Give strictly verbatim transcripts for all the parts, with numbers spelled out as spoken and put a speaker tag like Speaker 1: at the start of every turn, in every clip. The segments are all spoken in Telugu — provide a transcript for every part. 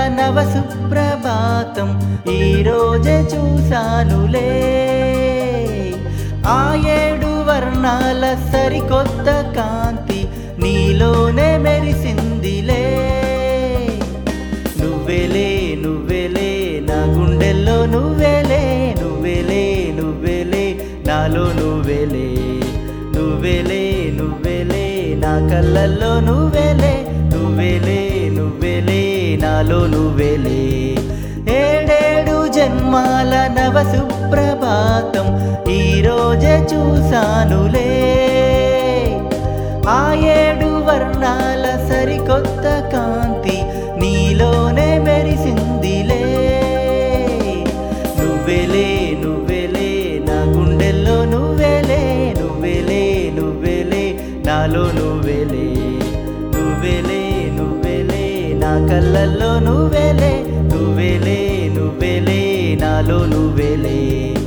Speaker 1: నవ సుప్రభాతం ఈరోజే చూసానులే. ఆ ఏడు వర్ణాల సరికొత్త కాంతి నీలోనే మెరిసిందిలే. నువ్వేలే నువ్వేలే నా గుండెల్లో నువ్వేలే, నువ్వేలే నువ్వేలే నాలో నువ్వేలే, నువ్వేలే నువ్వేలే నా కళ్ళల్లో నువ్వేలే, నువ్వేలే నువ్వేలే నాలో నువ్వేలే. ఏడేడు జన్మాల నవ సుప్రభాతం ఈరోజే చూసానులే. ఆ ఏడు వర్ణాల సరికొత్త కాంతి నీలోనే మెరిసిందిలే. నువ్వేలే నువ్వేలే నా గుండెల్లో నువ్వేలే, నువ్వేలే నువ్వేలే నాలో నువ్వేలే, నువ్వేలే నువ్వేలే నా కళ్ళల్లో నువ్వేలే, నువ్వేలే నువ్వేలే నాలో నువ్వేలే.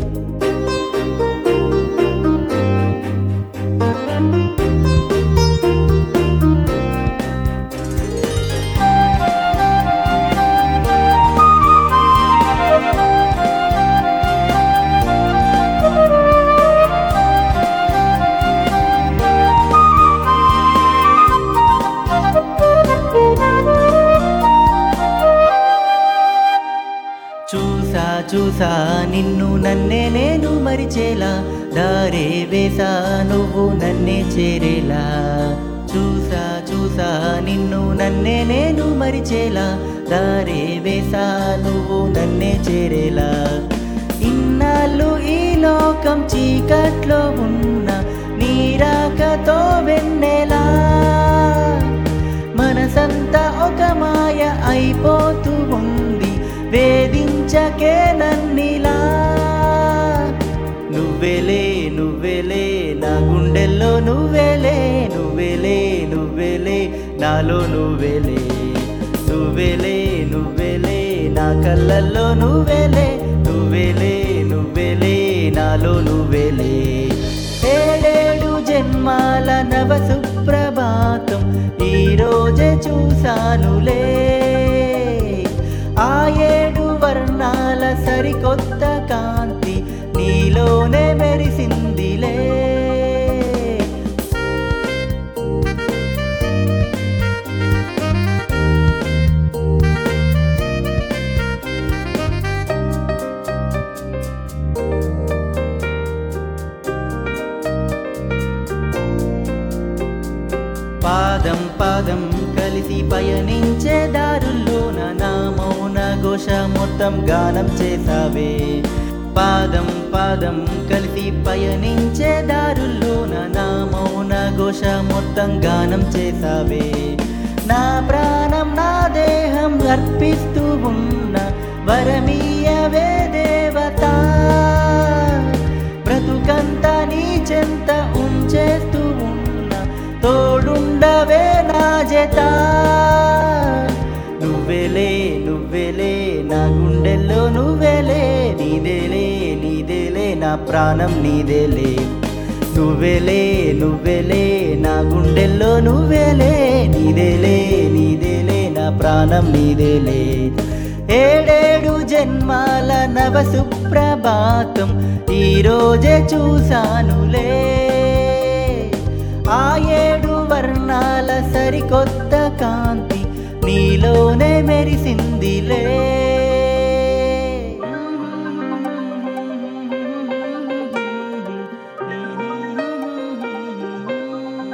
Speaker 1: చూసా చూసా నిన్ను నన్నే నేను మరిచేలా, దారే వేసా నువ్వు నన్నే చేరేలా. చూసా చూసా నిన్ను నన్నే నేను మరిచేలా, దారే వేసా నువ్వు నన్నే చేరేలా. ఇన్నాళ్ళు ఈ లోకం చీకట్లో ఉన్న నీరాకతో వెన్నెలా, మనసంతా ఒక మాయ అయిపోతూ ఉంది వేధించకే నన్నిలా. నువ్వేలే నువ్వేలే నా గుండెల్లో నువ్వేలే, నువ్వేలే నువ్వేలే నాలో నువ్వేలే, నువ్వేలే నువ్వేలే నా కళ్ళల్లో నువ్వేలే, నువ్వేలే నువ్వేలే నాలో నువ్వేలే. ఏడేడు జన్మాల నవ సుప్రభాతం ఈరోజే చూసానులే. ఆ ఏడు వర్ణాల సరికొత్త కాంతి నీలోనే మెరిసిందిలే. పాదం పాదం కలిసి పయనించే దారుల్లోన నా మౌన ఘోష మొత్తం గానం చేసావే. పాదం పాదం కలిసి పయనించే దారుల్లోన నా మౌన ఘోష మొత్తం గానం చేసావే. నా ప్రాణం నా దేహం అర్పిస్తూ ఉన్న వరమీయవే దేవత, బ్రతుకంతా నీ చెంత ఉంచేస్తూ ఉన్న తోడుండవే నా జత. నువ్వేలే నువ్వేలే నా గుండెల్లో నువ్వేలే, నీదేలే నీదేలే నా ప్రాణం నీదేలే. నువ్వేలే నువ్వేలే నా గుండెల్లో నువ్వేలే, నీదేలే నీదేలే నా ప్రాణం నీదేలే. ఏడేడు జన్మాల నవ సుప్రభాతం ఈరోజే చూసానులే. ఆ ఏడు వర్ణాల సరికొత్త కాంతి నీలోనే మెరిసింది.